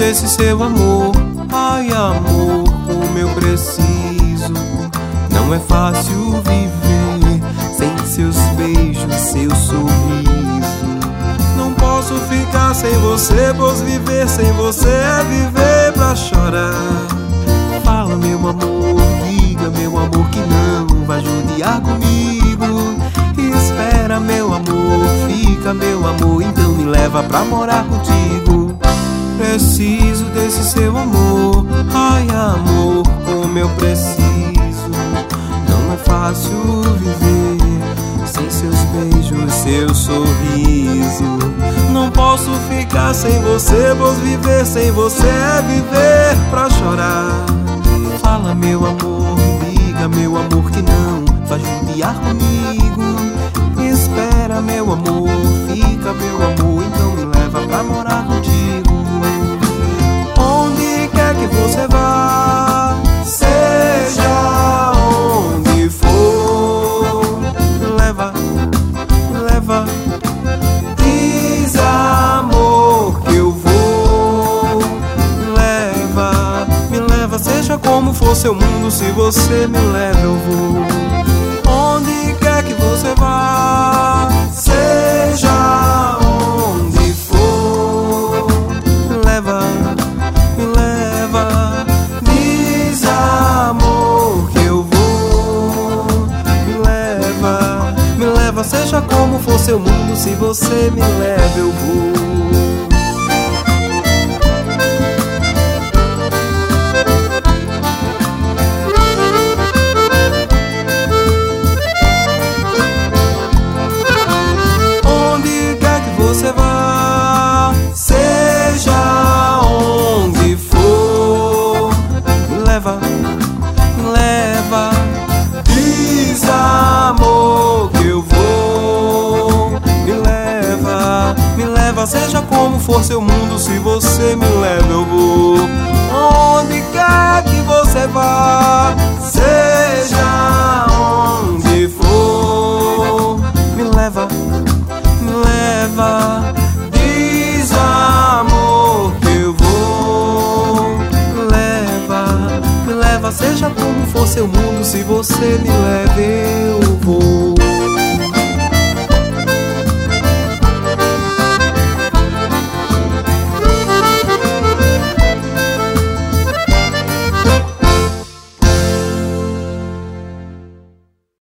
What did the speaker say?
desse seu amor. Ai, amor, como eu preciso. Não é fácil viver sem seus beijos, seu sorriso. Não posso ficar sem você, pois viver sem você é viver pra chorar. Fala, meu amor, diga, meu amor, que não vai judiar comigo. Espera, meu amor, fica, meu amor, então me leva pra morar contigo. Preciso desse seu amor. Ai, amor, como eu preciso. Não é fácil viver sem seus beijos, seu sorriso. Não posso ficar sem você, pois viver sem você é viver pra chorar. Fala, meu amor, diga, meu amor, que não vai judiar comigo. Espera, meu amor, fica, meu amor, então me leva pra morar contigo. Onde quer que você vá, seja onde for, leva, leva. Diz, amor, que eu vou. Me leva, seja como for seu mundo. Se você me leva, eu vou. Onde quer que você vá, seja onde for, leva, me leva. Diz, amor, que eu vou. Me leva, seja como for seu mundo. Se você me leva, eu vou. Você vá, seja onde for, me leva, me leva. Diz, amor, que eu vou. Me leva, seja como for seu mundo. Se você me leva, eu vou. Onde quer que você vá, seja onde for, me leva, me leva. Diz, amor, que eu vou. Me leva, seja como for seu mundo. Se você me leva, eu vou.